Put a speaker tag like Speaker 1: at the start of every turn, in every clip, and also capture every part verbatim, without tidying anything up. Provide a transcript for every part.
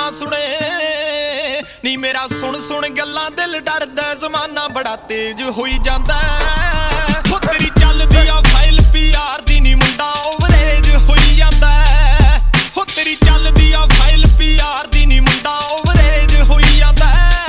Speaker 1: ਨਾ ਸੁਣੇ ਨੀ ਮੇਰਾ ਸੁਣ ਸੁਣ ਗੱਲਾਂ ਦਿਲ ਡਰਦਾ ਜ਼ਮਾਨਾ ਬੜਾ ਤੇਜ਼ ਹੋਈ ਜਾਂਦਾ ਹੋ ਤੇਰੀ ਚੱਲਦੀ ਆ ਫਾਈਲ ਪੀਆਰ ਦੀ ਨੀ ਮੁੰਡਾ ਓਵਰੇਜ ਹੋਈ ਜਾਂਦਾ ਹੋ ਤੇਰੀ ਚੱਲਦੀ ਆ ਫਾਈਲ ਪੀਆਰ ਦੀ ਨੀ ਮੁੰਡਾ ਓਵਰੇਜ ਹੋਈ ਜਾਂਦਾ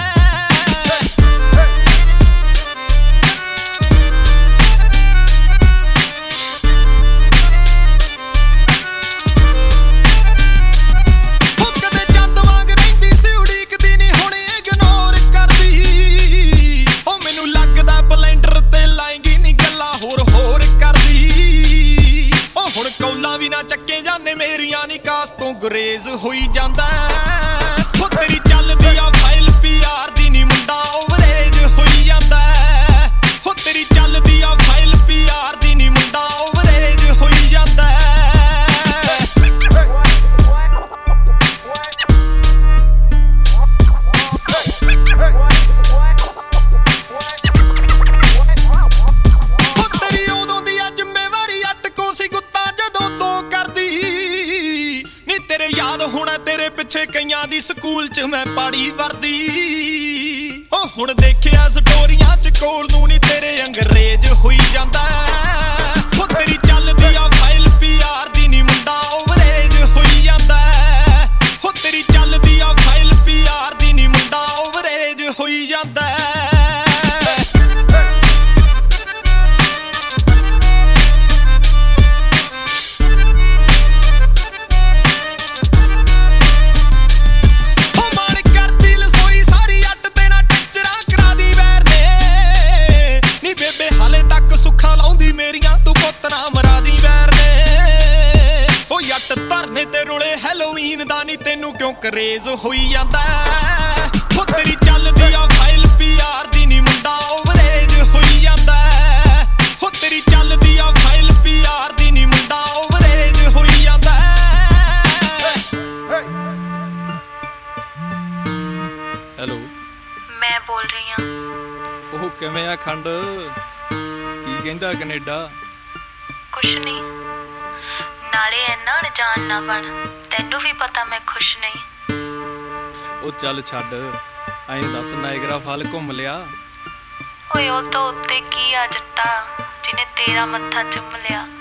Speaker 1: ਚੱਕੇ ਜਾਂਦੇ ਮੇਰੀਆਂ ਨਿਕਾਸ ਤੋਂ ਗੁਰੇਜ਼ ਹੋਈ ਜਾਂਦਾ ਹੋ ਤੇਰੀ ਚੱਲਦੀ ਆ ਫਾਈਲ ਪੀਆਰ ਦੀ ਨੀ ਮੁੰਡਾ ਓਵਰੇਜ ਹੋਈ ਜਾਂਦਾ ਹੋ ਤੇਰੀ ਚੱਲਦੀ ਆ ਫਾਈਲ ਪੀਆਰ ਦੀ ਨੀ ਮੁੰਡਾ ਓਵਰੇਜ ਹੋਈ ਜਾਂਦਾ ਹੋ ਤੇਰੀ ਉਦੋਂ ਦੀ ਆ ਜ਼ਿੰਮੇਵਾਰੀ ਅਟਕੋ ਸੀ ਗੁੱਤਾ ਜਦੋਂ ਤੋਂ ਕਰਦੀ ਨੀ ਤੇਰੇ ਯਾਦ ਹੋਣਾ ਤੇਰੇ ਪਿੱਛੇ ਕਈਆਂ ਦੀ ਸਕੂਲ 'ਚ ਮੈਂ ਪਾੜੀ ਵਰਦੀ ਓ ਹੁਣ ਦੇਖਿਆ ਸਟੋਰੀਆਂ 'ਚ ਕੋਲ ਨੂੰ ਨੀ ਤੇਰੇ ਅੰਗਰੇਜ਼ ਹੋਈ ਜਾਂਦਾ ਹੋ ਤੇਰੀ ਚੱਲਦੀ ਆ ਫਾਈਲ ਪੀਆਰ ਦੀ ਨੀ ਮੁੰਡਾ ਓਵਰੇਜ ਹੋਈ ਜਾਂਦਾ ਹੋ ਤੇਰੀ ਚੱਲਦੀ ਆ ਫਾਈਲ ਪੀਆਰ ਦੀ ਨੀ ਮੁੰਡਾ ਓਵਰੇਜ ਹੋਈ ਜਾਂਦਾ ਧਰਨੇ ਤੇ ਰੁਲੇ ਹੈਲੋਵੀਨ ਦਾ ਨੀ ਤੈਨੂੰ ਕਿਉਂ ਕਰੇਜ਼ ਹੋਈ ਜਾਂਦਾ ਹੋ ਤੇਰੀ ਚੱਲਦੀ ਆ ਫਾਈਲ ਪੀਆਰ ਦੀ ਨੀ ਮੁੰਡਾ ਓਵਰੇਜ ਹੋਈ ਜਾਂਦਾ ਹੋ ਤੇਰੀ ਚੱਲਦੀ ਆ ਫਾਈਲ ਪੀਆਰ ਦੀ ਨੀ ਮੁੰਡਾ ਓਵਰੇਜ ਹੋਈ ਜਾਂਦਾ
Speaker 2: ਹੈਲੋ
Speaker 3: ਮੈਂ ਬੋਲ ਰਹੀ ਹਾਂ
Speaker 2: ਉਹ ਕਿਵੇਂ ਆ ਖੰਡ ਕੀ ਕਹਿੰਦਾ ਕੈਨੇਡਾ
Speaker 3: ਕੁਛ ਨਹੀਂ ਨਾਲੇ ਇੰਨਾ ਅਣਜਾਣ ਨਾ ਬਣ ਤੈਨੂੰ ਵੀ ਪਤਾ ਮੈਂ ਖੁਸ਼ ਨਹੀਂ
Speaker 2: ਉਹ ਚੱਲ ਛੱਡ ਐਂ ਦੱਸ ਨਾਇਗਰਾ ਫਾਲ ਘੁੰਮ ਲਿਆ
Speaker 3: ਓਏ ਉਹ ਤੋਂ ਉੱਤੇ ਕੀ ਆ ਜੱਟਾ ਜਿਹਨੇ ਤੇਰਾ ਮੱਥਾ ਚੁੰਮ ਲਿਆ